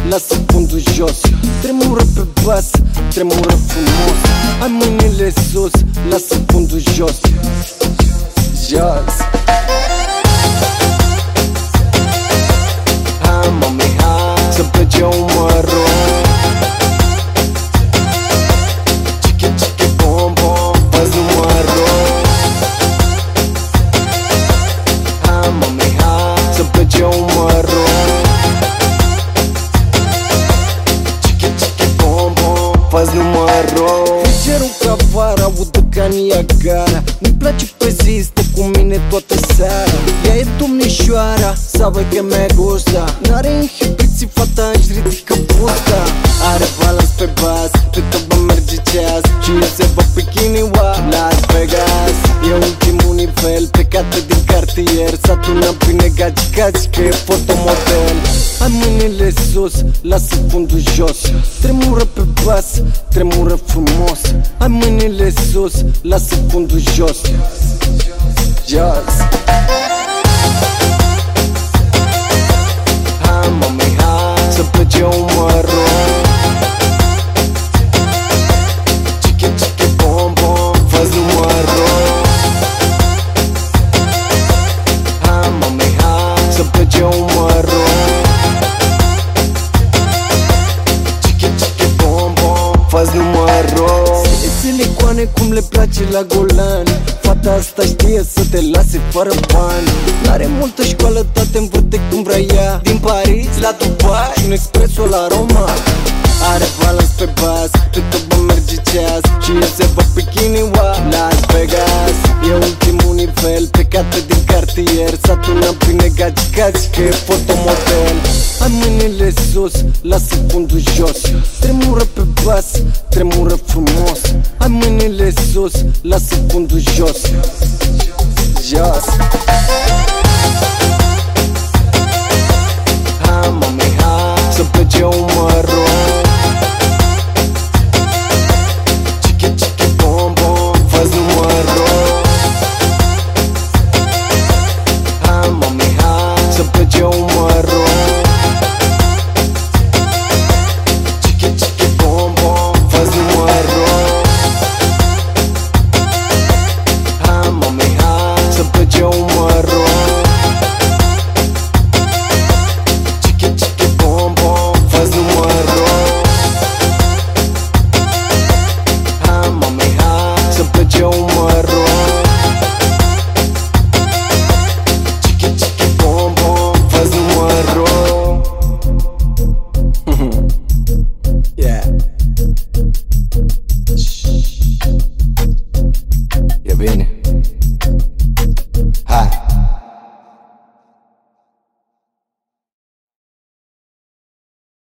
lasă fundul jos. Tremură pe bas, tremură frumos. Ai mâinile sus, lasă fundul jos. Jos. Hai mami, hai să plece umărul. Chichi, chichi, bom, bom, fă-ți numărul. Hai mami, hai să plece umărul. Chichi, chichi, bom, bom, fă-ți numărul. Cerul ca vara, audă ca Niagara. Mi place pe zi, stă cu mine toată seara. Ea e domnișoara, sabe que me gusta. N-are inhibiții, fata își ridică busta. Are balans pe bas, pe tăbă merge ceas. Și eu se bă bikini-ua Las Vegas. E ultimul nivel, plecată din cartier. S-a tunat bine gaci-gaci, că e fotomodel. Ai mâinile sus, lasă fundul jos. Tremură pe bas, tremură frumos. Ai mâinile sus, lasă fundul jos. Jos. Hai mami, hai să plece umărul. Chichi, chichi, bom, bom, fă-ți numărul. Hai mami, hai să plece umărul. Chichi, chichi, bom, bom, fă-ți numărul. Silicoane cum le place la Golan. Fata asta știe să te lase fără bani. N-are multă școală, dar te învârte cum vrea ea. Din Paris la Dubai și un espresso la Roma. Are balans pe bas, pe tăbă merge ceas. Și eu se bă bikini-ua Las Vegas. E ultimul nivel, plecată din cartier. S-a tunat bine gaci-gaci, că e fotomodel. Ai mâinile sus, lasă fundul jos. Tremură pe bas, tremură frumos. Ai mâinile sus, lasă fundul jos. Jos. Hai mami, hai să plece umărul. Chichi, chichi, bom, bom, fă-ți numărul. Hai mami, hai să plece umărul. Chichi, chichi, bom, bom, fă-ți numărul. Hai mami, hai să plece umărul. Chichi, chichi, bom, bom, fă-ți numărul. Hai mami, hai să plece umărul. Chichi, chichi, bom, bom, fă-ți numărul. Yeah. E bine.